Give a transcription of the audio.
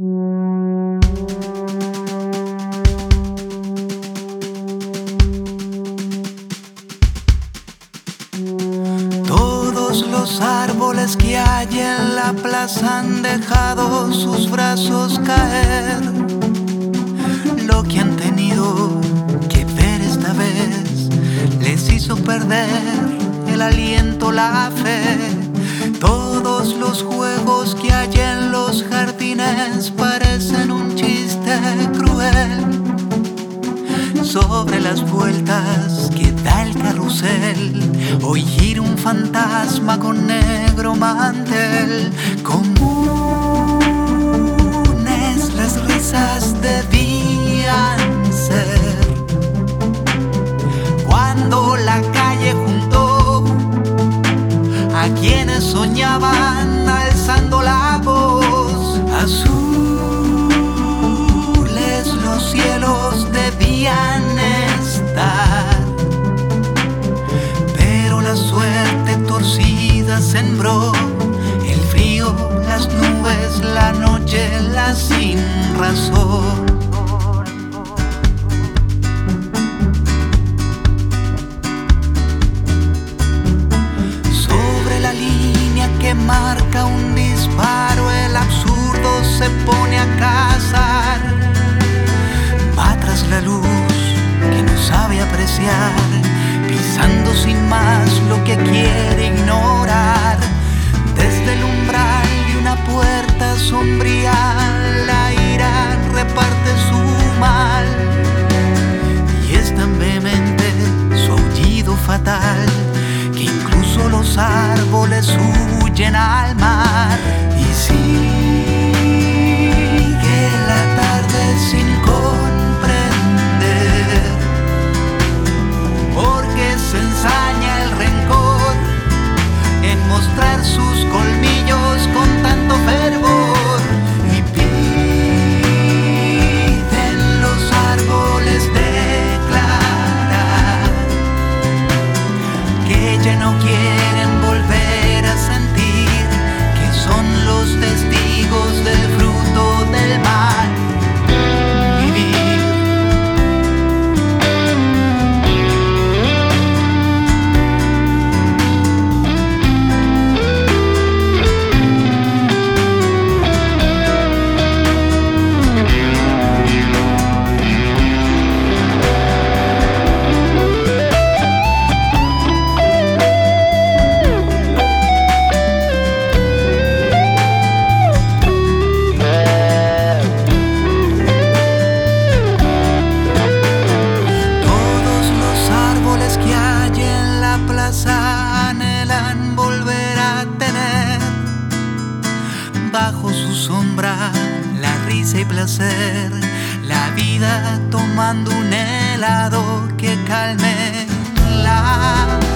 Todos los árboles que hay en la plaza han dejado sus brazos caer. Lo que han tenido que ver esta vez les hizo perder el aliento, la fe. Todos los juegos que hay en los jardines parecen un chiste cruel. Sobre las vueltas que da el carrusel, hoy gira un fantasma con negro mantel. Comunes las risas debían ser cuando la calle juntó a quienes soñaban alzando la voz. Azules los cielos debían estar, pero la suerte torcida sembró el frío, las nubes, la noche, la sin razón. Que marca un disparo, el absurdo se pone a cazar. Va tras la luz que no sabe apreciar, pisando sin más lo que quiere ignorar. Desde el umbral de una puerta sombría, la ira reparte su mal. Y es tan vehemente su aullido fatal que incluso los árboles huyen al mar. Y sigue la tarde sin comprender, porque se ensaña el rencor en mostrar sus colmillos con tanto fervor. Y piden los árboles declarar que ya no quieren volver a sentir, que son los testigos del fruto del mal vivir. Anhelan volver a tener bajo su sombra la risa y placer, la vida tomando un helado que calme la